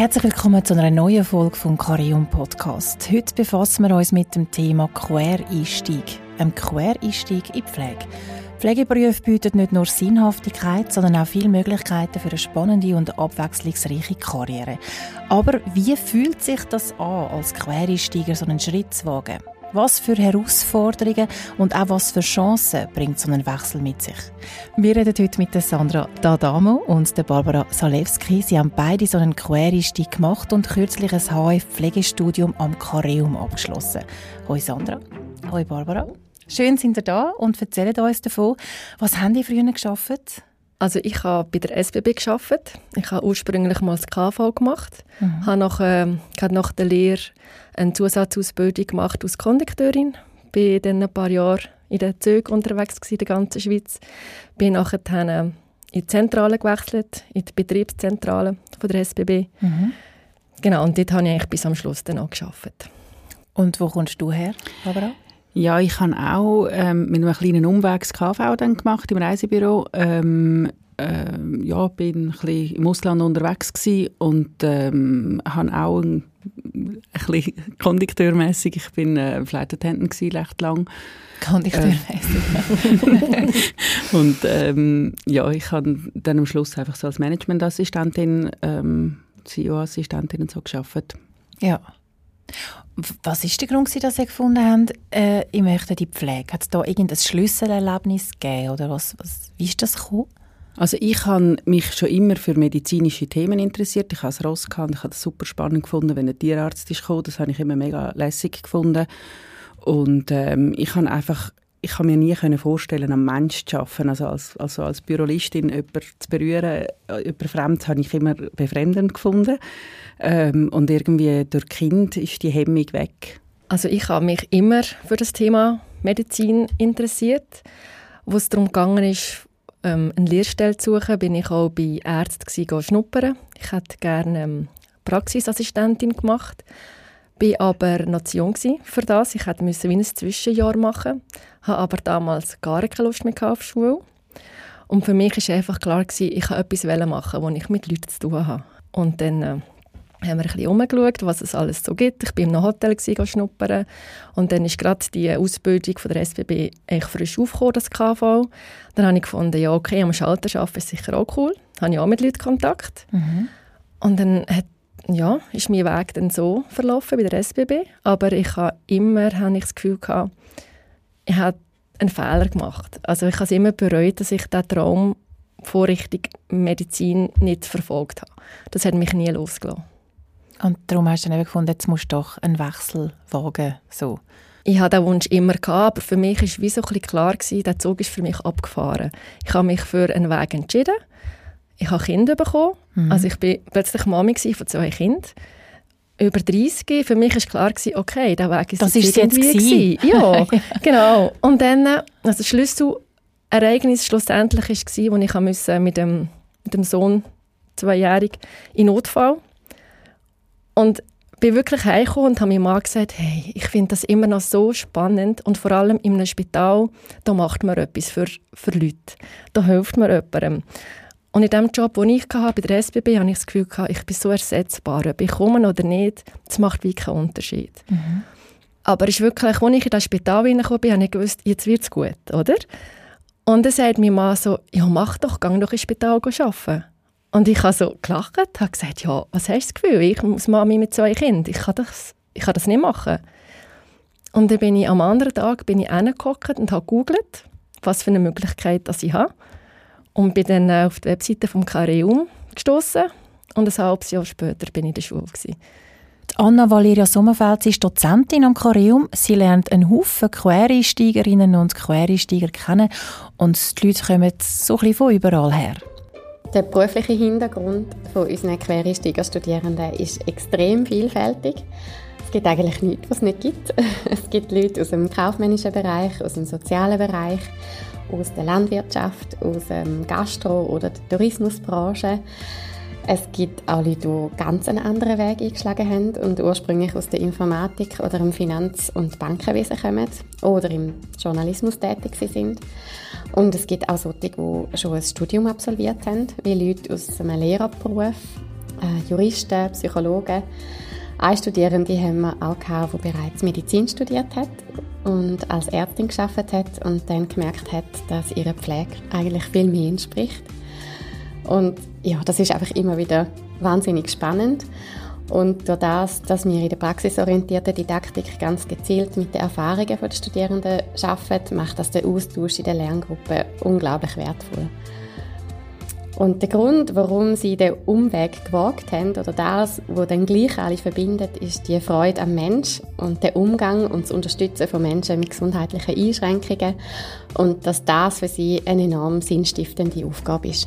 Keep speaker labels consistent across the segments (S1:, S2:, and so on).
S1: Herzlich willkommen zu einer neuen Folge vom Carium Podcast. Heute befassen wir uns mit dem Thema Quereinstieg. Ein Quereinstieg in die Pflege. Pflegeberufe bieten nicht nur Sinnhaftigkeit, sondern auch viele Möglichkeiten für eine spannende und abwechslungsreiche Karriere. Aber wie fühlt sich das an, als Quereinsteiger so einen Schritt zu wagen? Was für Herausforderungen und auch was für Chancen bringt so ein Wechsel mit sich? Wir reden heute mit der Sandra D'Adamo und der Barbara Zalewski. Sie haben beide so einen Quereinstieg gemacht und kürzlich ein HF-Pflegestudium am Carium abgeschlossen. Hoi Sandra. Hoi Barbara. Schön sind ihr da und erzählt uns davon. Was haben ihr früher gearbeitet?
S2: Also ich habe bei der SBB gearbeitet. Ich habe ursprünglich mal das KV gemacht. Habe nach der Lehre eine Zusatzausbildung gemacht als Kondukteurin. Bin dann ein paar Jahre in den Zügen unterwegs in der ganzen Schweiz. Bin nachher in die Zentrale gewechselt, in die Betriebszentrale von der SBB. Genau, und dort habe ich eigentlich bis am Schluss dann auch gearbeitet.
S1: Und wo kommst du her, Barbara?
S3: Ja, ich habe auch mit einem kleinen Umweg das KV dann gemacht im Reisebüro. Bin ein bisschen im Ausland unterwegs gewesen und habe auch ein bisschen kondukteurmässig. Ich bin Flight Attendant recht lang.
S1: Kondukteurmässig.
S3: Und ich habe dann am Schluss einfach so als Managementassistentin, CEO-Assistentin und so gearbeitet.
S1: Ja. Was war der Grund, dass Sie gefunden haben, ich möchte die Pflege? Hat es da irgendein Schlüsselerlebnis gegeben? Oder wie ist das gekommen?
S3: Also ich habe mich schon immer für medizinische Themen interessiert. Ich habe das Ross gehabt und ich habe es super spannend gefunden, wenn ein Tierarzt kam. Das habe ich immer mega lässig gefunden. Und ich kann mir nie vorstellen, am Mensch zu arbeiten. Also als Bürolistin jemanden zu berühren, jemand Fremdes, habe ich immer befremdend gefunden. Und irgendwie durch Kind ist die Hemmung weg.
S2: Also ich habe mich immer für das Thema Medizin interessiert. Wo es darum ging, eine Lehrstelle zu suchen, bin ich auch bei Ärzten schnuppern. Ich hätte gerne Praxisassistentin gemacht. Ich war aber noch zu jung für das. Ich musste wie ein Zwischenjahr machen. Hatte aber damals gar keine Lust mehr auf die Schule. Und für mich war einfach klar, ich wollte etwas machen, wo ich mit Leuten zu tun habe. Und dann haben wir ein bisschen umgeschaut, was es alles so gibt. Ich war in einem Hotel schnuppern. Und dann ist gerade die Ausbildung von der SBB echt frisch aufgekommen, das KV. Dann habe ich gefunden, ja okay, am Schalter arbeiten ist sicher auch cool. Dann habe ich auch mit Leuten Kontakt. Und dann ist mein Weg dann so verlaufen bei der SBB. Aber ich habe das Gefühl gehabt, ich habe einen Fehler gemacht. Also ich habe es immer bereut, dass ich diesen Traum von Richtung Medizin nicht verfolgt habe. Das hat mich nie losgelassen.
S1: Und darum hast du dann eben gefunden, jetzt musst du doch einen Wechsel wagen. So.
S2: Ich hatte diesen Wunsch immer gehabt, aber für mich war wie so ein bisschen klar, der Zug ist für mich abgefahren. Ich habe mich für einen Weg entschieden. Ich habe Kinder bekommen. Also ich war plötzlich Mami von 2 Kindern. Über 30. Für mich war klar, okay, der Weg ist
S1: das
S2: jetzt irgendwie. Ja, genau. Und dann, also das Schlüsselereignis schlussendlich war, als ich mit dem Sohn, 2-jährig, in Notfall. Und bin wirklich heimgekommen und habe meinem Mann gesagt, hey, ich finde das immer noch so spannend und vor allem in einem Spital, da macht man etwas für Leute. Da hilft man jemandem. Und in dem Job, den ich hatte, bei der SBB, hatte ich das Gefühl, ich bin so ersetzbar. Ob ich komme oder nicht, das macht wirklich keinen Unterschied. Aber es ist wirklich, als ich in das Spital reingekommen bin, habe ich gewusst, jetzt wird es gut, oder? Und dann sagt mein Mann so, ja mach doch, geh doch ins Spital arbeiten. Und ich habe so gelacht, habe gesagt, ja, was hast du das Gefühl? Ich muss Mami mit 2 Kindern, ich kann das nicht machen. Und dann bin ich am anderen Tag hingehockt und habe gegoogelt, was für eine Möglichkeit das ich habe. Und bin dann auf die Webseite vom Carium gestossen. Und ein halbes Jahr später bin ich in der Schule gewesen.
S1: Anna Valeria Sommerfeld ist Dozentin am Carium. Sie lernt einen Haufen Quereinsteigerinnen und Quereinsteiger kennen. Und die Leute kommen so ein bisschen von überall her.
S4: Der berufliche Hintergrund von unseren Quereinsteigerstudierenden ist extrem vielfältig. Es gibt eigentlich nichts, was es nicht gibt. Es gibt Leute aus dem kaufmännischen Bereich, aus dem sozialen Bereich, aus der Landwirtschaft, aus dem Gastro- oder der Tourismusbranche. Es gibt auch Leute, die ganz einen anderen Weg eingeschlagen haben und ursprünglich aus der Informatik oder im Finanz- und Bankenwesen kommen oder im Journalismus tätig sind. Und es gibt auch solche, die schon ein Studium absolviert haben, wie Leute aus einem Lehrerberuf, Juristen, Psychologen. Eine Studierende haben wir auch gehabt, die bereits Medizin studiert hat und als Ärztin gearbeitet hat und dann gemerkt hat, dass ihre Pflege eigentlich viel mehr entspricht. Und ja, das ist einfach immer wieder wahnsinnig spannend. Und durch das, dass wir in der praxisorientierten Didaktik ganz gezielt mit den Erfahrungen der Studierenden arbeiten, macht das den Austausch in der Lerngruppe unglaublich wertvoll. Und der Grund, warum sie den Umweg gewagt haben, oder das, was dann gleich alle verbindet, ist die Freude am Mensch und der Umgang und das Unterstützen von Menschen mit gesundheitlichen Einschränkungen und dass das für sie eine enorm sinnstiftende Aufgabe ist.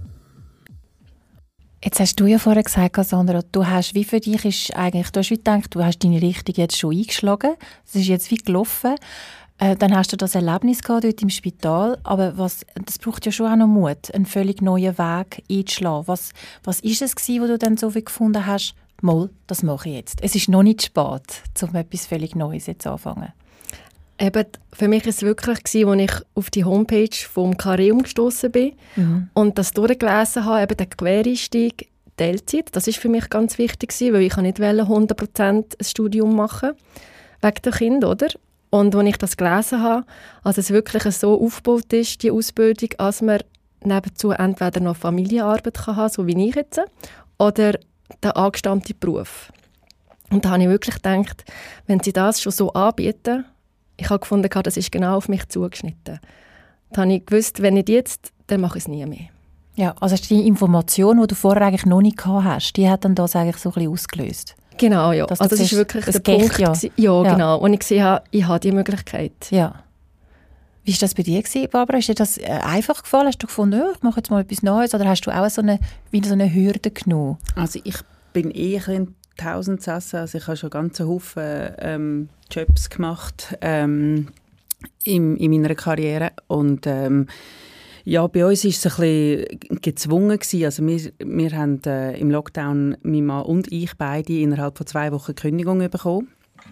S1: Jetzt hast du ja vorher gesagt, Cassandra, du hast wie für dich ist eigentlich, du hast wie gedacht, du hast deine Richtung jetzt schon eingeschlagen, es ist jetzt wie gelaufen. Dann hast du das Erlebnis gehabt dort im Spital, aber das braucht ja schon auch noch Mut, einen völlig neuen Weg einzuschlagen. Was ist es gewesen, wo du dann so viel gefunden hast, mal, das mache ich jetzt. Es ist noch nicht spät, um etwas völlig Neues jetzt anfangen.
S2: Eben, für mich war es wirklich, als ich auf die Homepage vom Careum gestossen bin und das durchgelesen habe, eben der Quereinstieg, Teilzeit. Das war für mich ganz wichtig, weil ich nicht 100% ein Studium machen wegen der Kinder, oder? Und als ich das gelesen habe, als es wirklich so aufgebaut ist, die Ausbildung, als man nebenzu entweder noch Familienarbeit kann haben, so wie ich jetzt, oder den angestammten Beruf. Und da habe ich wirklich gedacht, wenn sie das schon so anbieten, ich habe gefunden, das ist genau auf mich zugeschnitten. Da habe ich gewusst, wenn nicht jetzt, dann mache ich es nie mehr.
S1: Ja, also die Information, die du vorher eigentlich noch nicht gehabt hast, die hat dann das eigentlich so ein bisschen ausgelöst.
S2: Genau, ja. Also das ist wirklich der Punkt. Ja, genau. Und ich gesehen habe, ich habe die Möglichkeit.
S1: Ja. Wie war das bei dir, Barbara? Ist dir das einfach gefallen? Hast du gefunden, ich mache jetzt mal etwas Neues? Oder hast du auch so eine Hürde genommen?
S3: Also ich bin ein Tausendsassa. Also ich habe schon ganz Haufen Jobs gemacht in meiner Karriere. Und ja, bei uns war es ein bisschen gezwungen gewesen. Also wir haben im Lockdown, mein Mann und ich beide, innerhalb von 2 Wochen Kündigung bekommen.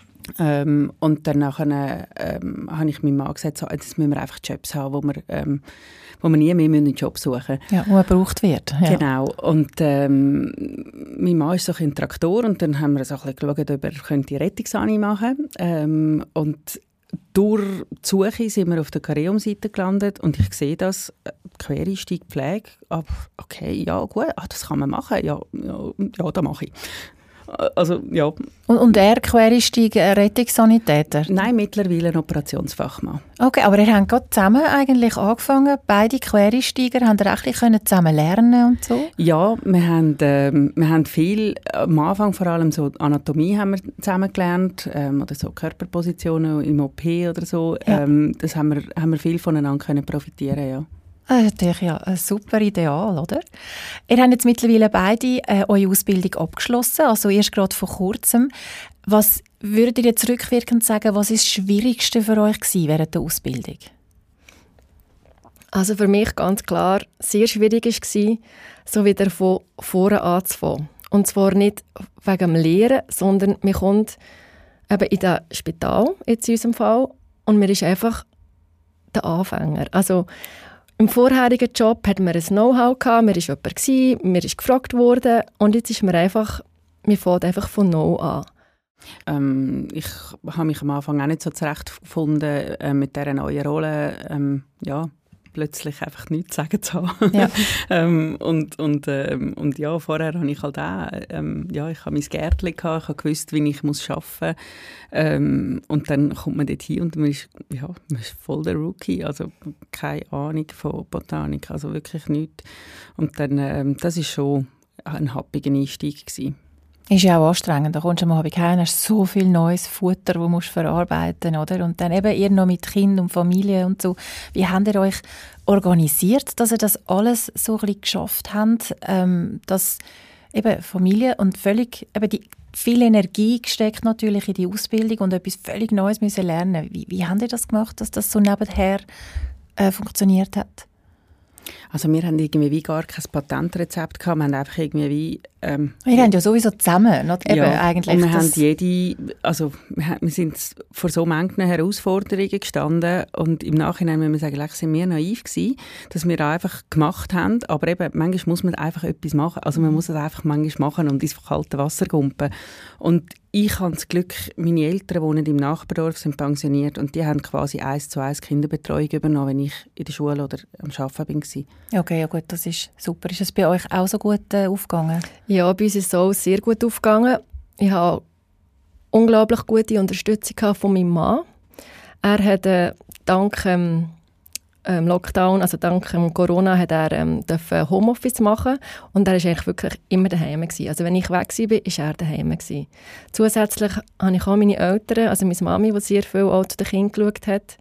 S3: Und danach habe ich meinem Mann gesagt, so, jetzt müssen wir einfach Jobs haben, wo wir nie mehr einen Job suchen müssen.
S1: Ja, wo er gebraucht wird. Ja.
S3: Genau. Und mein Mann ist so ein Traktor und dann haben wir so ein bisschen geschaut, ob er die Rettungsani machen könnte. Und durch die Suche sind wir auf der Careum-Seite gelandet und ich sehe das, Quereinstieg, Pflege, aber okay, ja gut, das kann man machen, ja das mache ich. Also, ja.
S1: Und er Quereinstieg Rettungssanitäter?
S3: Nein, mittlerweile ein Operationsfachmann.
S1: Okay, aber ihr habt gerade zusammen eigentlich angefangen, beide Quereinsteiger, haben ihr auch zusammen lernen und so? Ja,
S3: wir haben viel, am Anfang vor allem so Anatomie haben wir zusammen gelernt, oder so Körperpositionen im OP oder so. Ja. Das haben wir viel voneinander können profitieren, ja.
S1: Das ist natürlich ja ein super Ideal, oder? Ihr habt jetzt mittlerweile beide eure Ausbildung abgeschlossen, also erst gerade vor kurzem. Was würdet ihr jetzt rückwirkend sagen, was ist das Schwierigste für euch gewesen während der Ausbildung?
S2: Also für mich ganz klar, sehr schwierig war, so wieder von vorne anzufangen. Und zwar nicht wegen dem Lehren, sondern man kommt eben in das Spital, jetzt in unserem Fall, und man ist einfach der Anfänger. Also im vorherigen Job hatten wir ein Know-how gehabt, man war jemand, man ist gefragt worden und jetzt ist man fängt einfach von null an.
S3: Ich habe mich am Anfang auch nicht so zurechtgefunden mit dieser neuen Rolle. Plötzlich einfach nichts sagen zu haben. Ja. und ja, vorher habe ich halt auch, ich habe mein Gärtchen gehabt, ich habe gewusst, wie ich arbeiten muss. Und dann kommt man dort hin und man ist voll der Rookie, also keine Ahnung von Botanik, also wirklich nichts. Und dann, das war schon ein happiger Einstieg gewesen.
S1: Ist ja auch anstrengend. Da kommst du am Abend heim, hast so viel neues Futter, das musst du verarbeiten, oder? Und dann eben ihr noch mit Kind und Familie und so. Wie habt ihr euch organisiert, dass ihr das alles so ein bisschen geschafft habt, dass eben Familie und völlig eben die viel Energie gesteckt natürlich in die Ausbildung und etwas völlig Neues müssen lernen. Wie habt ihr das gemacht, dass das so nebenher funktioniert hat?
S3: Also wir haben irgendwie wie gar kein Patentrezept gehabt. Wir haben einfach irgendwie wie...
S1: wir haben ja sowieso zusammen, nicht? Eben, eigentlich.
S3: Und wir haben wir sind vor so manchen Herausforderungen gestanden und im Nachhinein müssen wir sagen, vielleicht sind wir naiv gewesen, dass wir einfach gemacht haben, aber eben, manchmal muss man einfach etwas machen. Also man muss es einfach manchmal machen und ins kalte Wasser gumpen. Und ich habe das Glück, meine Eltern wohnen im Nachbardorf, sind pensioniert und die haben quasi 1:1 Kinderbetreuung übernommen, wenn ich in der Schule oder am Arbeiten war.
S1: Okay, ja gut, das ist super. Ist es bei euch auch so gut aufgegangen?
S2: Ja, bei uns ist es auch sehr gut aufgegangen. Ich habe unglaublich gute Unterstützung von meinem Mann. Er hat dank Lockdown, also dank Corona, hat er Homeoffice machen und er war eigentlich wirklich immer daheim gewesen. Also wenn ich weg war, war er daheim gewesen. Zusätzlich habe ich auch meine Eltern, also meine Mami, die sehr viel auch zu den Kindern geschaut hat.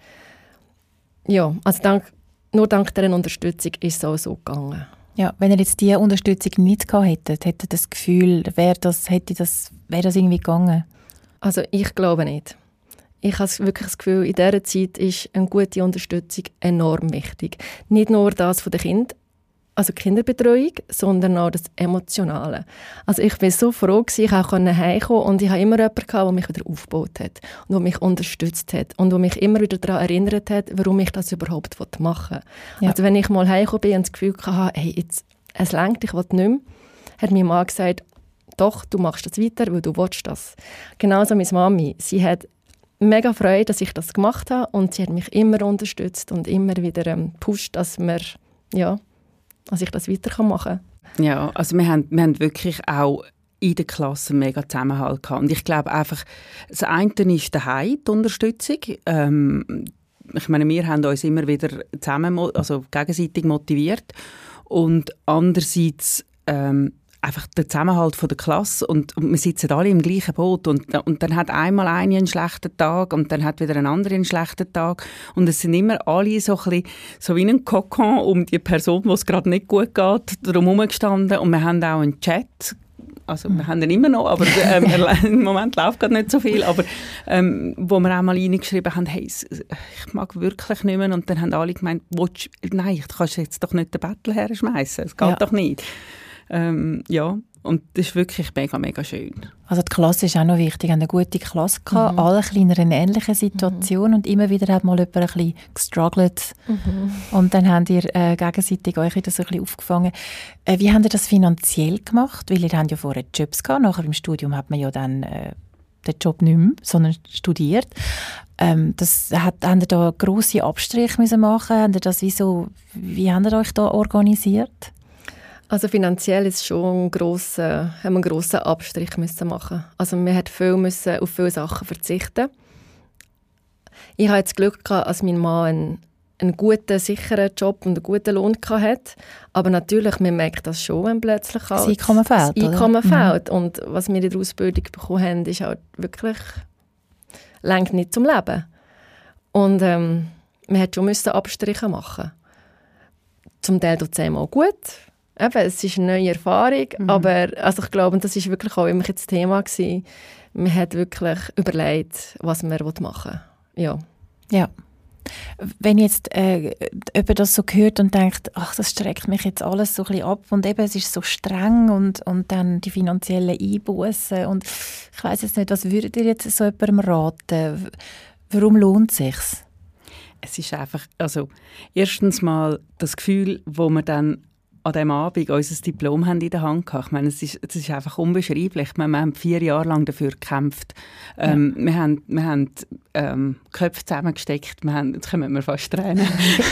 S2: Ja, also nur dank dieser Unterstützung ist es auch so gegangen.
S1: Ja, wenn ihr jetzt diese Unterstützung nicht gehabt hättet, hättet ihr das Gefühl, wäre das irgendwie gegangen?
S2: Also ich glaube nicht. Ich habe wirklich das Gefühl, in dieser Zeit ist eine gute Unterstützung enorm wichtig. Nicht nur das von den Kindern, also Kinderbetreuung, sondern auch das Emotionale. Also ich war so froh, ich konnte heimkommen und ich hatte immer jemanden, der mich wieder aufgebaut hat und der mich unterstützt hat und der mich immer wieder daran erinnert hat, warum ich das überhaupt machen will. Ja. Also wenn ich mal heimgekommen bin und das Gefühl hatte, hey, jetzt, es reicht, ich will nicht mehr, hat meine Mann gesagt, doch, du machst das weiter, weil du willst das. Genauso meine Mami, sie hat mega Freude, dass ich das gemacht habe und sie hat mich immer unterstützt und immer wieder gepusht, dass ich das weiter machen kann.
S3: Ja, also wir haben wirklich auch in der Klasse mega Zusammenhalt gehabt. Und ich glaube einfach, das eine ist daheim, die Unterstützung. Ich meine, wir haben uns immer wieder gegenseitig motiviert. Und andererseits einfach der Zusammenhalt von der Klasse und wir sitzen alle im gleichen Boot und dann hat einmal eine einen schlechten Tag und dann hat wieder ein anderer einen schlechten Tag und es sind immer alle so ein bisschen, so wie ein Kokon um die Person, wo es gerade nicht gut geht, drumherum gestanden und wir haben auch einen Chat. Also wir haben ihn immer noch, aber im Moment läuft gerade nicht so viel, aber wo wir auch mal reingeschrieben haben, hey, ich mag wirklich nicht mehr und dann haben alle gemeint, nein, du kannst jetzt doch nicht den Bettel herschmeißen, es geht doch nicht. Ja, und das ist wirklich mega, mega schön.
S1: Also die Klasse ist auch noch wichtig. Wir hatten eine gute Klasse gehabt, alle in einer ähnlichen Situation und immer wieder hat mal jemand ein bisschen gestruggelt. Und dann habt ihr gegenseitig euch wieder so ein bisschen aufgefangen. Wie habt ihr das finanziell gemacht? Weil ihr habt ja vorher Jobs gehabt, nachher im Studium hat man ja dann den Job nicht mehr, sondern studiert. Habt ihr da grosse Abstriche müssen machen? Wie habt ihr euch da organisiert?
S2: Also finanziell ist schon haben wir einen grossen Abstrich müssen machen. Also wir mussten auf viele Sachen verzichten. Ich hatte das Glück gehabt, dass mein Mann einen guten, sicheren Job und einen guten Lohn hatte. Aber natürlich, man merkt das schon, wenn plötzlich
S1: das Einkommen fehlt.
S2: Das Einkommen fehlt. Und was wir in der Ausbildung bekommen haben, ist halt wirklich reicht nicht zum Leben. Und man musste schon Abstriche machen. Zum Teil tut es einem auch gut. Eben, es ist eine neue Erfahrung, aber also ich glaube, und das war wirklich auch immer das Thema gewesen, man hat wirklich überlegt, was man machen will.
S1: Ja. Wenn jetzt jemand das so hört und denkt, ach, das streckt mich jetzt alles so ein bisschen ab und eben, es ist so streng und dann die finanziellen Einbußen und ich weiss jetzt nicht, was würdet ihr jetzt so jemandem raten? Warum lohnt es sich?
S3: Es ist einfach, also erstens mal das Gefühl, wo man dann an diesem Abend unser Diplom haben in der Hand gehabt. Ich meine, es ist einfach unbeschreiblich. Wir haben 4 Jahre lang dafür gekämpft. Wir haben Köpfe zusammengesteckt. Jetzt kommen wir fast Tränen.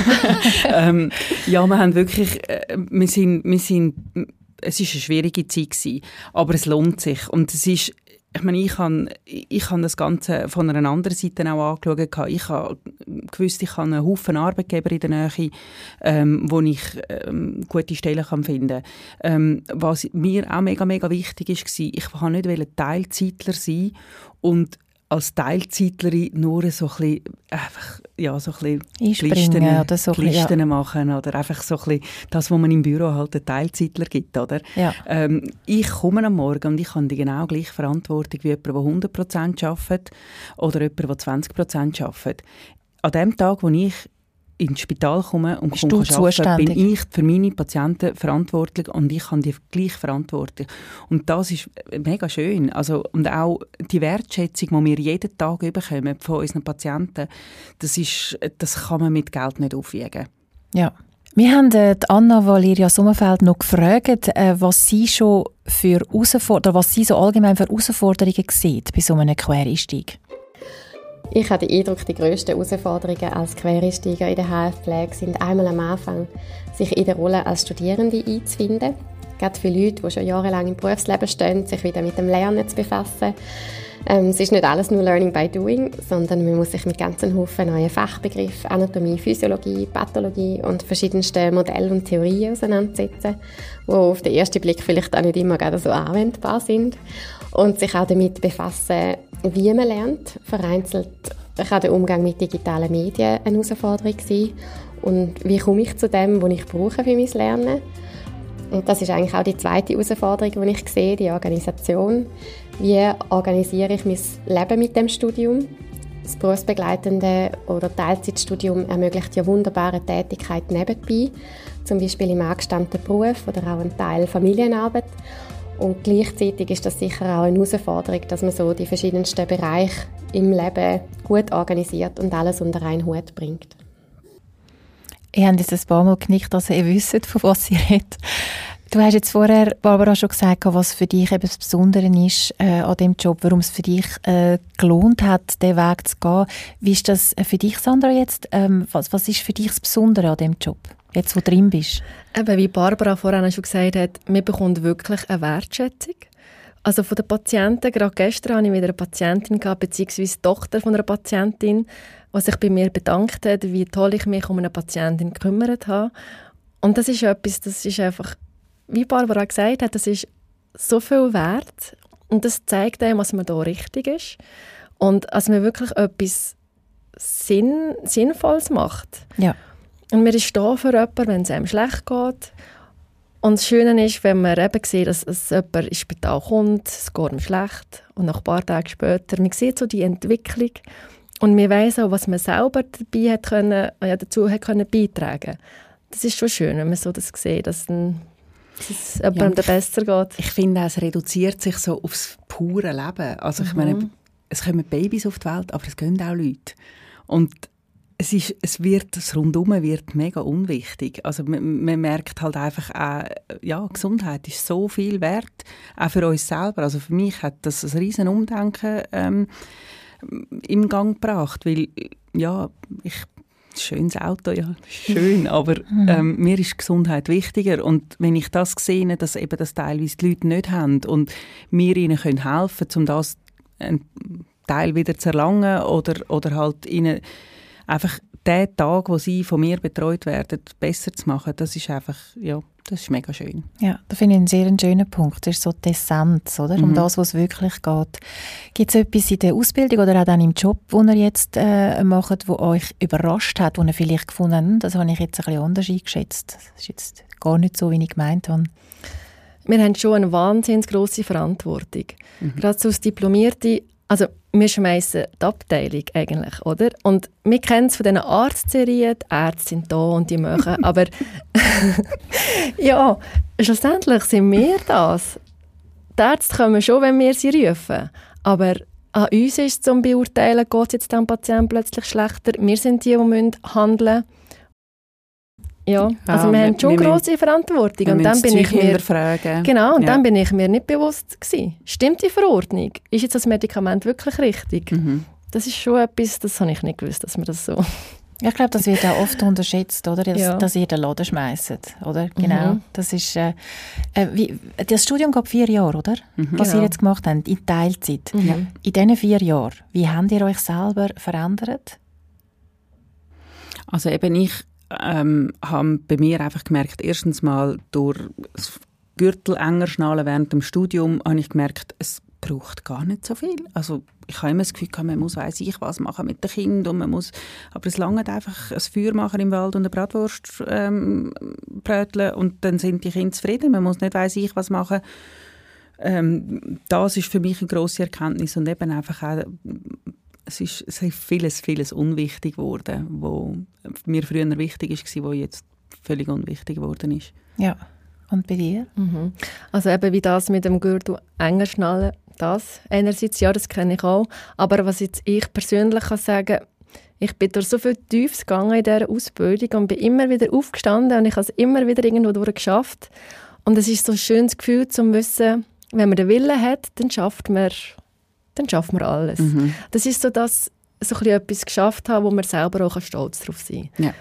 S3: Ja, wir haben wirklich, es war eine schwierige Zeit gewesen, aber es lohnt sich. Und es ist, ich meine, ich habe das Ganze von einer anderen Seite auch angeschaut. Ich habe gewusst, ich habe einen Haufen Arbeitgeber in der Nähe, wo ich gute Stellen finden kann. Was mir auch mega, mega wichtig war, ich wollte nicht Teilzeitler sein und als Teilzeitlerin nur so ein bisschen Listen machen oder einfach so ein bisschen das, was man im Büro halt den Teilzeitler gibt, oder? Ja. Ich komme am Morgen und ich habe die genau gleiche Verantwortung wie jemand, der 100% arbeitet oder jemand, der 20% arbeitet. An dem Tag, wo ich ins Spital komme und
S1: bist du
S3: arbeiten, bin ich für meine Patienten verantwortlich und ich habe die gleich verantwortlich. Und das ist mega schön. Also, und auch die Wertschätzung, die wir jeden Tag bekommen von unseren Patienten, das kann man mit Geld nicht aufwiegen.
S1: Ja. Wir haben Anna Valeria Sommerfeld noch gefragt, was sie schon für Herausforderungen, was sie so allgemein für Herausforderungen sieht bei so einem Quereinstieg.
S4: Ich habe den Eindruck, die grössten Herausforderungen als Quereinsteiger in der HF-Pflege sind einmal am Anfang, sich in der Rolle als Studierende einzufinden. Gerade für Leute, die schon jahrelang im Berufsleben stehen, sich wieder mit dem Lernen zu befassen. Es ist nicht alles nur Learning by Doing, sondern man muss sich mit ganzen Haufen neuen Fachbegriffen, Anatomie, Physiologie, Pathologie und verschiedensten Modellen und Theorien auseinandersetzen, die auf den ersten Blick vielleicht auch nicht immer gerade so anwendbar sind. Und sich auch damit befassen, wie man lernt. Vereinzelt kann der Umgang mit digitalen Medien eine Herausforderung sein. Und wie komme ich zu dem, was ich brauche für mein Lernen? Und das ist eigentlich auch die zweite Herausforderung, die ich sehe, die Organisation. Wie organisiere ich mein Leben mit dem Studium? Das berufsbegleitende oder Teilzeitstudium ermöglicht ja wunderbare Tätigkeit nebenbei, zum Beispiel im angestammten Beruf oder auch ein Teil Familienarbeit. Und gleichzeitig ist das sicher auch eine Herausforderung, dass man so die verschiedensten Bereiche im Leben gut organisiert und alles unter einen Hut bringt.
S1: Ihr habt jetzt ein paar Mal genickt, dass ihr wisst, von was ihr redet. Du hast jetzt vorher, Barbara, schon gesagt, was für dich eben das Besondere ist an diesem Job, warum es für dich gelohnt hat, diesen Weg zu gehen. Wie ist das für dich, Sandra, jetzt? Was ist für dich das Besondere an diesem Job, jetzt wo du drin bist?
S2: Eben, wie Barbara vorhin schon gesagt hat, man bekommt wirklich eine Wertschätzung. Also von den Patienten, gerade gestern hatte ich wieder eine Patientin gehabt, beziehungsweise die Tochter von einer Patientin, die sich bei mir bedankt hat, wie toll ich mich um eine Patientin gekümmert habe. Und das ist etwas, das ist einfach, wie Barbara gesagt hat, das ist so viel wert und das zeigt einem, dass man da richtig ist und dass man wirklich etwas Sinnvolles macht.
S1: Ja.
S2: Und man ist da für jemanden, wenn es einem schlecht geht. Und das Schöne ist, wenn man eben sieht, dass jemand ins Spital kommt, es geht ihm schlecht und nach ein paar Tagen später, man sieht so die Entwicklung und man weiss auch, was man selber dabei hat können, dazu hat können beitragen. Das ist schon schön, wenn man so das sieht, dass es jemandem besser geht.
S3: Ich finde, es reduziert sich so aufs pure Leben. Also ich meine, es kommen Babys auf die Welt, aber es gehen auch Leute. Und das Rundum wird mega unwichtig. Also man merkt halt einfach auch, ja, Gesundheit ist so viel wert, auch für uns selber. Also für mich hat das ein riesen Umdenken im Gang gebracht, weil, ja, schönes Auto, ja, schön, aber mir ist Gesundheit wichtiger. Und wenn ich das sehe, dass eben das teilweise die Leute nicht haben und wir ihnen helfen können, um das einen Teil wieder zu erlangen oder halt ihnen einfach den Tag, wo sie von mir betreut werden, besser zu machen, das ist einfach, ja, das ist mega schön.
S1: Ja, da finde ich einen sehr schönen Punkt. Das ist so die Essenz, oder? Um das, was es wirklich geht. Gibt es etwas in der Ausbildung oder auch dann im Job, den ihr jetzt macht, das euch überrascht hat, wo ihr vielleicht gefunden habt, das habe ich jetzt ein bisschen anders eingeschätzt. Das ist jetzt gar nicht so, wie ich gemeint habe.
S2: Wir haben schon eine wahnsinnig grosse Verantwortung. Gerade so als Diplomierte, also wir schmeissen die Abteilung eigentlich, oder? Und wir kennen es von diesen Arztserien, die Ärzte sind da und die machen, aber ja, schlussendlich sind wir das. Die Ärzte kommen schon, wenn wir sie rufen, aber an uns ist es zum Beurteilen, geht es jetzt dem Patienten plötzlich schlechter. Wir sind die handeln. Ja, also wir haben schon grosse Verantwortung. Und dann bin ich mir genau, und dann bin ich mir nicht bewusst gewesen. Stimmt die Verordnung? Ist jetzt das Medikament wirklich richtig? Das ist schon etwas, das habe ich nicht gewusst, dass man das so...
S1: Ja, ich glaube, das wird auch oft unterschätzt, oder? Dass ihr den Laden schmeißt, oder? Genau. Das ist, das Studium geht 4 Jahre, oder? Was ihr jetzt gemacht habt, in Teilzeit. In diesen 4 Jahren, wie habt ihr euch selber verändert?
S3: Also eben ich habe bei mir einfach gemerkt, erstens mal durch das Gürtel enger schnallen während dem Studium, habe ich gemerkt, es braucht gar nicht so viel. Also ich habe immer das Gefühl, man muss weiss ich was machen mit den Kindern und man muss, aber es langt einfach ein Feuer machen im Wald und eine Bratwurst bröteln und dann sind die Kinder zufrieden. Man muss nicht weiss ich was machen. Das ist für mich eine grosse Erkenntnis und eben einfach auch es ist vieles unwichtig geworden, wo mir früher wichtig war, wo jetzt völlig unwichtig geworden ist.
S1: Ja, und bei dir?
S2: Mhm. Also eben wie das mit dem Gürtel enger schnallen, das einerseits, ja, das kenne ich auch. Aber was jetzt ich persönlich kann sagen, ich bin durch so viel Tiefes gegangen in dieser Ausbildung und bin immer wieder aufgestanden und ich habe es immer wieder irgendwo durchgeschafft. Und es ist so ein schönes Gefühl, zu wissen, wenn man den Willen hat, dann schafft man alles. Mhm. Das ist so, dass so etwas geschafft habe, wo man selber auch stolz darauf sein kann.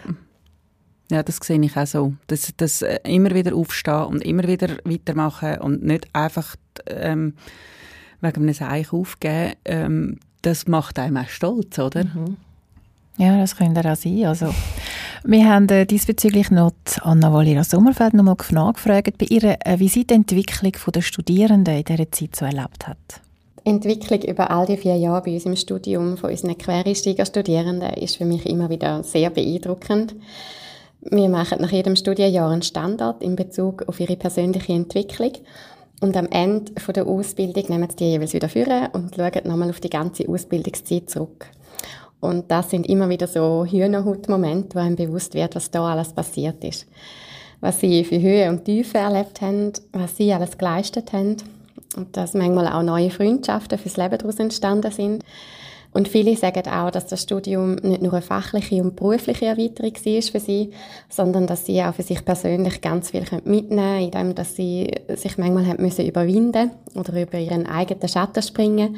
S3: Ja, das sehe ich auch so. Das immer wieder aufstehen und immer wieder weitermachen und nicht einfach wegen einem Seich aufgeben, das macht einem auch stolz, oder?
S1: Mhm. Ja, das könnte auch sein. Also, wir haben diesbezüglich noch Anna Valera Sommerfeld noch mal nachgefragt bei ihr, wie sie die Entwicklung der Studierenden in dieser Zeit so erlebt hat.
S4: Die Entwicklung über all die 4 Jahre bei uns im Studium von unseren Quereinsteiger-Studierenden ist für mich immer wieder sehr beeindruckend. Wir machen nach jedem Studienjahr einen Standard in Bezug auf ihre persönliche Entwicklung. Und am Ende der Ausbildung nehmen sie die jeweils wieder vor und schauen nochmal auf die ganze Ausbildungszeit zurück. Und das sind immer wieder so Hühnerhaut-Momente, wo einem bewusst wird, was da alles passiert ist. Was sie für Höhe und Tiefe erlebt haben, was sie alles geleistet haben. Und dass manchmal auch neue Freundschaften fürs Leben daraus entstanden sind. Und viele sagen auch, dass das Studium nicht nur eine fachliche und berufliche Erweiterung war für sie, sondern dass sie auch für sich persönlich ganz viel mitnehmen können, indem dass sie sich manchmal überwinden mussten oder über ihren eigenen Schatten springen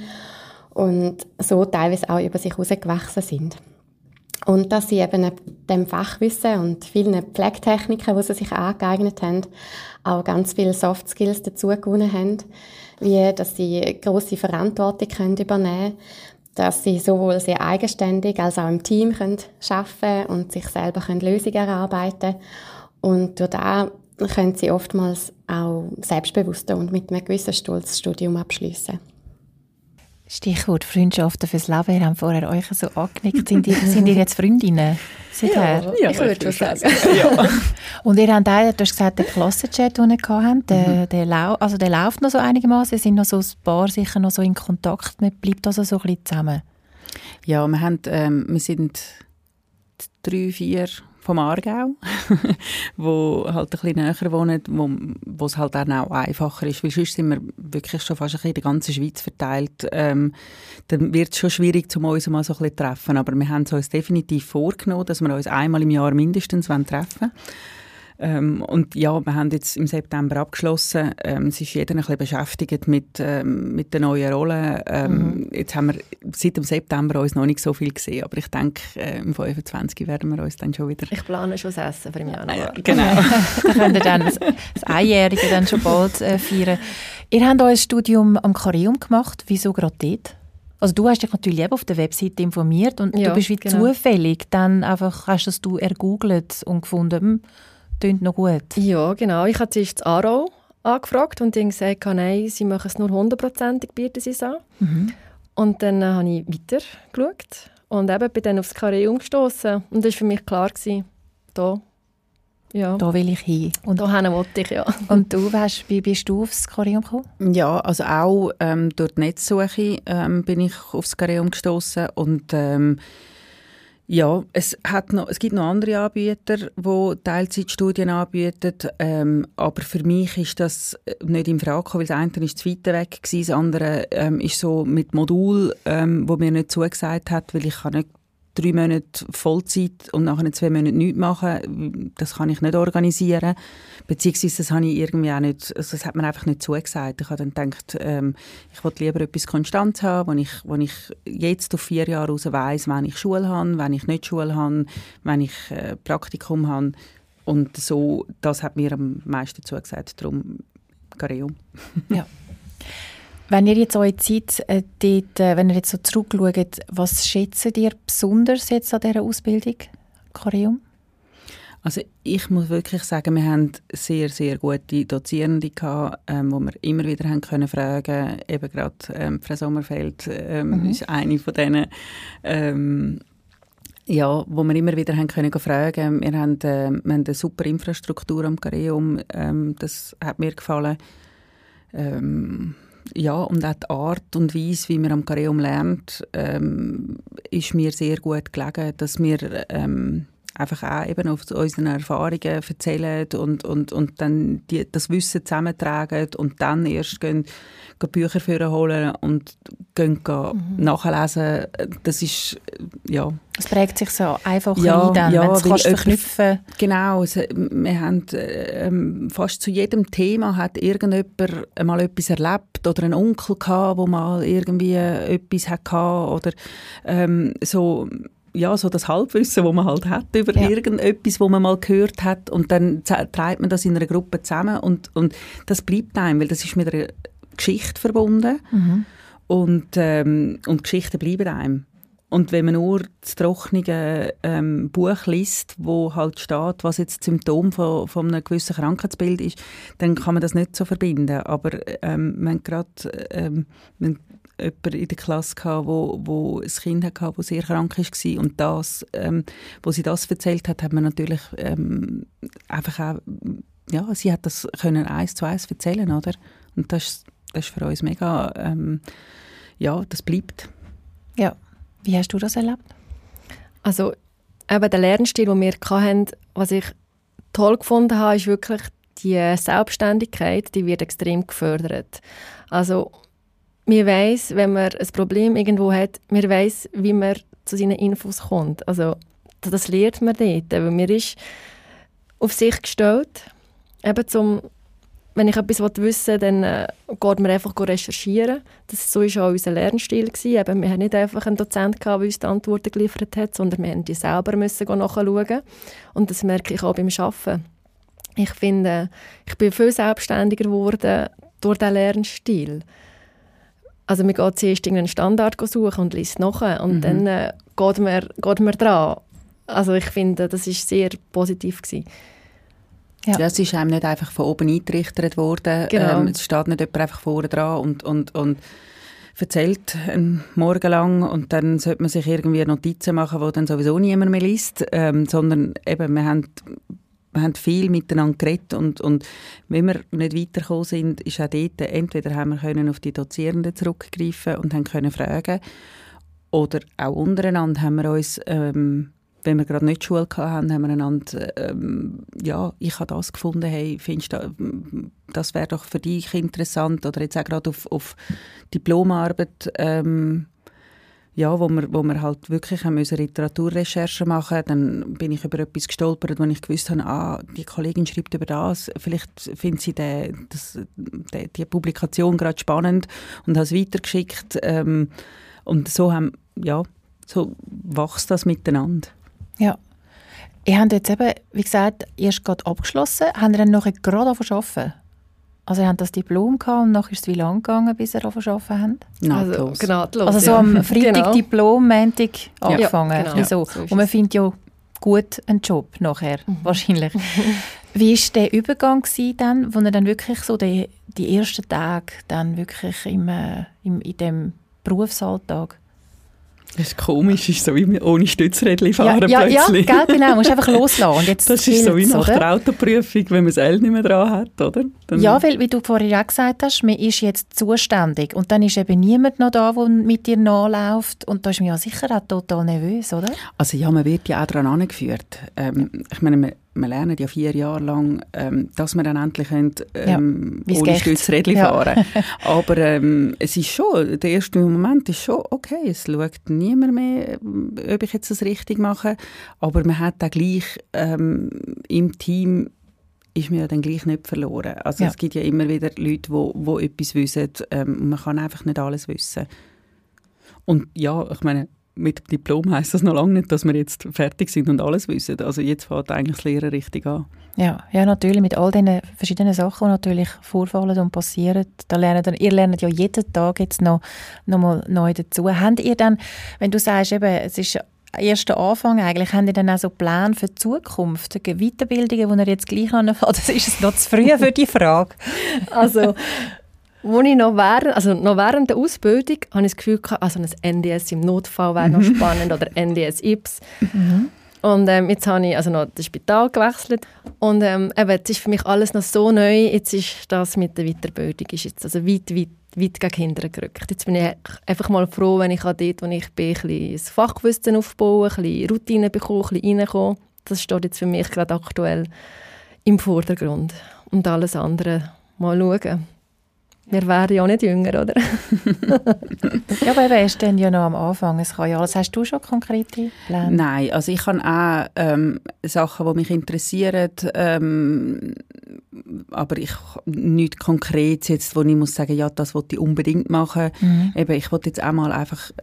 S4: und so teilweise auch über sich herausgewachsen sind. Und dass sie eben dem Fachwissen und vielen Pflegetechniken, die sie sich angeeignet haben, auch ganz viele Soft Skills dazu gewonnen haben, wie dass sie grosse Verantwortung übernehmen können, dass sie sowohl sehr eigenständig als auch im Team arbeiten können und sich selber Lösungen erarbeiten können. Und durch das können sie oftmals auch selbstbewusster und mit einem gewissen Stolz das Studium abschliessen.
S1: Stichwort Freundschaften fürs Leben. Ihr habt vorher euch so angenickt. Sind ihr jetzt Freundinnen?
S2: Ja, ich würde schon sagen.
S1: Ja. Und ihr habt auch, du hast gesagt, den Klassenchat, den ihr hattet, der läuft noch so einigermaßen. Ihr sind noch so ein paar sicher noch so in Kontakt. Man bleibt also so ein bisschen zusammen.
S3: Ja, wir sind 3, 4 vom Aargau, wo halt ein bisschen näher wohnen, wo es halt auch einfacher ist, weil sonst sind wir wirklich schon fast in der ganzen Schweiz verteilt. Dann wird es schon schwierig, um uns mal so ein bisschen zu treffen, aber wir haben es uns definitiv vorgenommen, dass wir uns einmal im Jahr mindestens treffen wollen. Und ja, wir haben jetzt im September abgeschlossen. Es ist jeder ein bisschen beschäftigt mit der neuen Rolle. Jetzt haben wir seit dem September uns noch nicht so viel gesehen, aber ich denke, im 25. werden wir uns dann schon wieder...
S2: Ich plane schon das Essen für im Januar.
S3: Ja, genau.
S1: Da könnt ihr dann das Einjährige dann schon bald feiern. Ihr habt euer Studium am Careum gemacht. Wieso gerade dort? Also du hast dich natürlich eben auf der Webseite informiert und du bist wie zufällig dann einfach, hast das du ergoogelt und gefunden, klingt noch gut.
S2: Ja, genau. Ich habe zuerst das Aarau angefragt und die gesagt, nein, sie machen es nur 100%, bieten sie es an. Mhm. Und dann habe ich weiter geschaut und eben bin dann aufs Careum gestossen. Und das war für mich klar, da
S1: will ich hin.
S2: Und dahin wollte ich, ja.
S1: Und du, wie bist du aufs Careum gekommen?
S3: Ja, also auch durch die Netzsuche bin ich aufs Careum gestossen und ja, es gibt noch andere Anbieter, die Teilzeitstudien anbieten, aber für mich ist das nicht in Frage gekommen, weil das eine ist zu weit weg gewesen, das andere ist so mit Modul, wo mir nicht zugesagt hat, weil ich kann nicht 3 Monate Vollzeit und nachher 2 Monate nichts machen. Das kann ich nicht organisieren. Beziehungsweise das habe ich irgendwie auch nicht, also das hat mir einfach nicht zugesagt. Ich habe dann gedacht, ich wollte lieber etwas Konstantes haben, wo ich jetzt auf 4 Jahre raus weiss, wenn ich Schule habe, wenn ich nicht Schule habe, wenn ich Praktikum habe. Und so, das hat mir am meisten zugesagt. Darum Careum.
S1: Ja. Wenn ihr jetzt eure Zeit dort, wenn ihr jetzt so zurückschaut, was schätzt ihr besonders jetzt an dieser Ausbildung, Careum?
S3: Also ich muss wirklich sagen, wir haben sehr, sehr gute Dozierende gehabt, wo wir immer wieder haben können fragen. Eben gerade Frau Sommerfeld ist eine von denen, wo wir immer wieder haben können fragen. Wir haben eine super Infrastruktur am Careum, das hat mir gefallen. und auch die Art und Weise, wie man am Careum lernt, ist mir sehr gut gelegen, dass wir einfach auch eben auf unseren Erfahrungen erzählen und dann das Wissen zusammentragen und dann erst gehen Bücher vorholen und gehen nachlesen. Das ist, ja.
S1: Es prägt sich so einfach ein, dann, wenn du es verknüpfen.
S3: Genau, wir haben fast zu jedem Thema hat irgendjemand mal etwas erlebt oder einen Onkel gehabt, der mal irgendwie etwas hatte oder so das Halbwissen, das man halt hat über irgendetwas, das man mal gehört hat, und dann trägt man das in einer Gruppe zusammen und das bleibt einem, weil das ist mit einer Geschichte verbunden und Geschichten bleiben einem. Und wenn man nur das trockene Buch liest, wo halt steht, was jetzt das Symptom von einem gewissen Krankheitsbild ist, dann kann man das nicht so verbinden. Aber man gerade jemand in der Klasse gehabt, wo ein Kind hatte, das sehr krank war. Und das, wo sie das erzählt hat man natürlich einfach auch, sie hat das können 1:1 erzählen, oder? Und das ist für uns mega, das bleibt.
S1: Ja. Wie hast du das erlebt?
S2: Also eben der Lernstil, den wir hatten, was ich toll gefunden habe, ist wirklich die Selbstständigkeit, die wird extrem gefördert. Also man weiss, wenn man ein Problem irgendwo hat, man weiss, wie man zu seinen Infos kommt. Also das lernt man dort. Aber man ist auf sich gestellt. Eben wenn ich etwas wissen will, dann geht man einfach recherchieren. So war auch unser Lernstil. Eben, wir hatten nicht einfach einen Dozent, der uns die Antworten geliefert hat, sondern wir mussten die selber nachschauen. Und das merke ich auch beim Arbeiten. Ich finde, ich bin viel selbstständiger geworden durch diesen Lernstil. Also man geht zuerst einen Standard suchen und liest nach und dann geht man dran. Also ich finde, das war sehr positiv gewesen.
S3: Ja. Es ist einem nicht einfach von oben eingerichtet worden.
S2: Genau.
S3: Es steht nicht jemand einfach vorne dran und erzählt einen Morgen lang und dann sollte man sich irgendwie Notizen machen, die dann sowieso niemand mehr liest. Sondern eben, wir haben viel miteinander geredet und wenn wir nicht weitergekommen sind, ist auch dort, entweder haben wir können auf die Dozierenden zurückgreifen und haben können fragen, oder auch untereinander haben wir uns wenn wir gerade nicht Schule hatten, haben wir einander, ich habe das gefunden, hey, findest du, das wäre doch für dich interessant, oder jetzt auch gerade auf Diplomarbeit, wo wir halt wirklich Literaturrecherchen machen mussten, dann bin ich über etwas gestolpert, wo ich gewusst habe, die Kollegin schreibt über das, vielleicht findet sie die Publikation gerade spannend und hat es weitergeschickt. Und so wächst das miteinander.
S1: Ja. Ihr habt jetzt eben, wie gesagt, erst gerade abgeschlossen. Habt ihr dann nachher gerade angefangen zu arbeiten? Also ihr habt das Diplom gehabt und nachher ist es wie lange gegangen, bis ihr angefangen zu arbeiten habt?
S3: Nahtlos.
S1: Also so am Freitag Diplom, Montag angefangen.
S2: Ja, genau.
S1: So und man findet ja gut einen Job nachher, wahrscheinlich. Wie war der Übergang dann, wo ihr dann wirklich so die ersten Tage dann wirklich in dem Berufsalltag?
S3: Das ist komisch, ist so wie ohne Stützrädchen fahren
S1: plötzlich. Ja, genau, du musst einfach loslassen. Und jetzt
S3: das ist so wie nach der Autoprüfung, wenn man das L nicht mehr dran hat, oder?
S1: Ja, weil, wie du vorhin auch gesagt hast, man ist jetzt zuständig und dann ist eben niemand noch da, der mit dir nachläuft und da ist man ja sicher auch total nervös, oder?
S3: Also ja, man wird ja auch daran angeführt. Ich meine, wir lernen ja 4 Jahre lang, dass wir dann endlich ohne Stützrädchen fahren. Aber es ist schon, der erste Moment ist schon, okay, es schaut niemand mehr, ob ich jetzt das richtig mache. Aber man hat auch gleich im Team ist mir ja dann gleich nicht verloren. Also es gibt ja immer wieder Leute, die etwas wissen. Man kann einfach nicht alles wissen. Und ja, ich meine, mit Diplom heisst das noch lange nicht, dass wir jetzt fertig sind und alles wissen. Also jetzt fängt eigentlich das Lehren richtig an. Ja,
S1: natürlich, mit all diesen verschiedenen Sachen, die natürlich vorfallen und passieren. Ihr lernt ja jeden Tag jetzt noch mal neu dazu. Habt ihr dann, wenn du sagst, eben, es ist erster Anfang eigentlich, haben ihr dann auch so Pläne für die Zukunft, Weiterbildungen, die ihr jetzt gleich anfangen? Das ist noch zu früh für die Frage.
S2: Also, wo ich noch während der Ausbildung hatte ich das Gefühl, also ein NDS im Notfall wäre noch spannend oder NDS-IPS. Und jetzt habe ich noch das Spital gewechselt und jetzt ist für mich alles noch so neu. Jetzt ist das mit der Weiterbildung ist jetzt also weit weit gegen hinten gerückt. Jetzt bin ich einfach mal froh, wenn ich dort, wo ich bin, ein bisschen das Fachwissen aufbauen, ein bisschen Routine bekommen, ein bisschen reinkommen. Das steht jetzt für mich gerade aktuell im Vordergrund. Und alles andere mal schauen. Wir wären ja nicht jünger, oder?
S1: Ja, aber wir stehen ja noch am Anfang. Es kann ja alles. Hast du schon konkrete Pläne?
S3: Nein, also ich habe auch Sachen, die mich interessieren, aber nichts Konkretes jetzt, wo ich muss sagen, ja, das wollte ich unbedingt machen. Eben, ich wollte jetzt auch mal einfach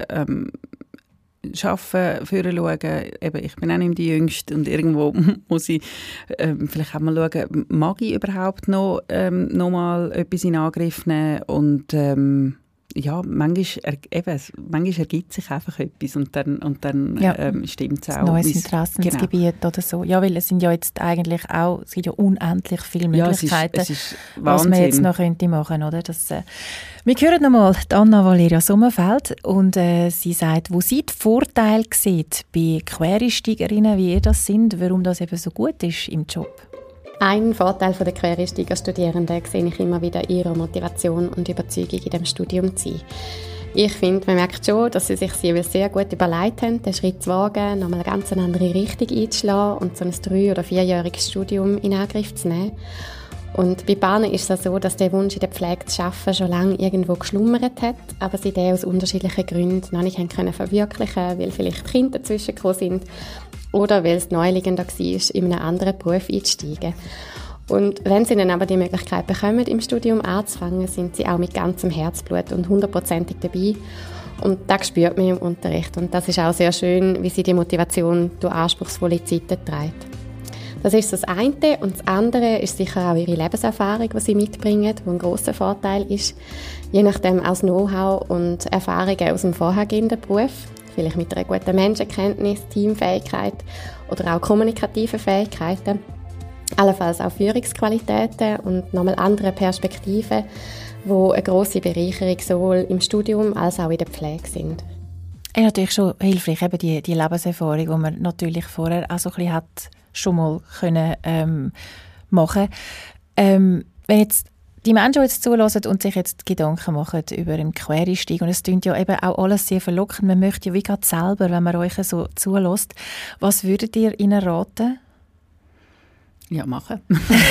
S3: arbeiten, führen schauen. Eben, ich bin auch nicht die Jüngste und irgendwo muss ich vielleicht auch mal schauen, mag ich überhaupt noch mal etwas in Angriff nehmen und ja, manchmal ergibt sich einfach etwas und dann stimmt es auch.
S1: Ein neues Interessensgebiet oder so. Ja, weil es sind ja jetzt eigentlich auch, es gibt ja unendlich viele Möglichkeiten,
S3: es ist
S1: was man jetzt noch könnte machen, oder? Wir hören nochmal Anna Valeria Sommerfeld und sie sagt, wo sie die Vorteile sieht bei Quereinsteigerinnen, wie ihr das sind, warum das eben so gut ist im Job.
S4: Ein Vorteil der Quereinsteiger-Studierenden sehe ich immer wieder ihre Motivation und Überzeugung in dem Studium zu sein. Ich finde, man merkt schon, dass sie sich sehr gut überlegt haben, den Schritt zu wagen, nochmal eine ganz andere Richtung einzuschlagen und so ein 3- oder 4-jähriges Studium in Angriff zu nehmen. Und bei Bahnen ist es so, dass der Wunsch, in der Pflege zu arbeiten, schon lange irgendwo geschlummert hat, aber sie den aus unterschiedlichen Gründen noch nicht können verwirklichen, weil vielleicht Kinder dazwischen gekommen sind oder weil es naheliegender war, in einen anderen Beruf einzusteigen. Und wenn sie dann aber die Möglichkeit bekommen, im Studium anzufangen, sind sie auch mit ganzem Herzblut und 100%ig dabei. Und das spürt man im Unterricht. Und das ist auch sehr schön, wie sie die Motivation durch anspruchsvolle Zeiten trägt. Das ist das eine. Und das andere ist sicher auch ihre Lebenserfahrung, die sie mitbringen, die ein grosser Vorteil ist. Je nachdem auch das Know-how und Erfahrungen aus dem vorhergehenden Beruf. Vielleicht mit einer guten Menschenkenntnis, Teamfähigkeit oder auch kommunikative Fähigkeiten. Allenfalls auch Führungsqualitäten und nochmal andere Perspektiven, die eine grosse Bereicherung sowohl im Studium als auch in der Pflege sind.
S1: Es ist natürlich schon hilfreich, eben die Lebenserfahrung, die man natürlich vorher auch so ein bisschen hat schon mal können, machen. Wenn jetzt die Menschen, die jetzt zulassen und sich jetzt Gedanken machen über einen Quereinstieg, und es klingt ja eben auch alles sehr verlockend, man möchte ja wie gerade selber, wenn man euch so zulässt, was würdet ihr ihnen raten?
S3: Ja, machen.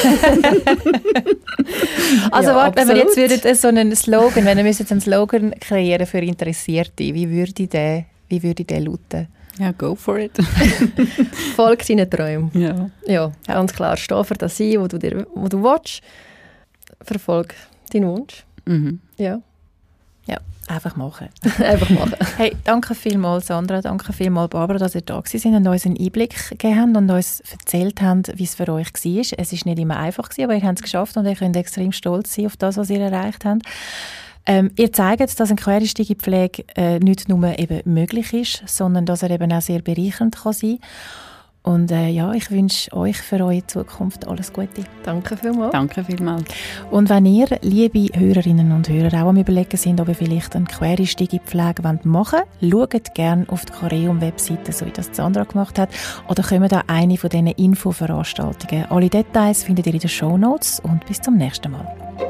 S1: Also
S2: ja,
S1: warte, wenn wir jetzt würden so einen Slogan, wenn wir jetzt einen Slogan kreieren für Interessierte, wie würde der lauten?
S3: Ja, go for it.
S2: Folg deinen Träumen.
S3: Ja.
S2: Ja, ganz klar. Steh für das ein, wo du willst. Verfolg deinen Wunsch.
S3: Mhm.
S2: Ja.
S1: Ja, einfach machen.
S2: Einfach machen.
S1: Hey, danke vielmals Sandra, danke vielmals Barbara, dass ihr da gewesen seid und uns einen Einblick gegeben habt und uns erzählt habt, wie es für euch war. Es war nicht immer einfach, aber ihr habt es geschafft und ihr könnt extrem stolz sein auf das, was ihr erreicht habt. Ihr zeigt, dass ein Quereinstieg in die Pflege nicht nur eben möglich ist, sondern dass er eben auch sehr bereichernd kann sein. Und ja, ich wünsche euch für eure Zukunft alles Gute.
S2: Danke vielmals.
S3: Danke vielmals.
S1: Und wenn ihr, liebe Hörerinnen und Hörer, auch am Überlegen sind, ob ihr vielleicht einen Quereinstieg in die Pflege machen wollt, schaut gerne auf die Careum-Webseite, so wie das Sandra gemacht hat, oder kommt an eine von diesen Infoveranstaltungen. Alle Details findet ihr in den Shownotes und bis zum nächsten Mal.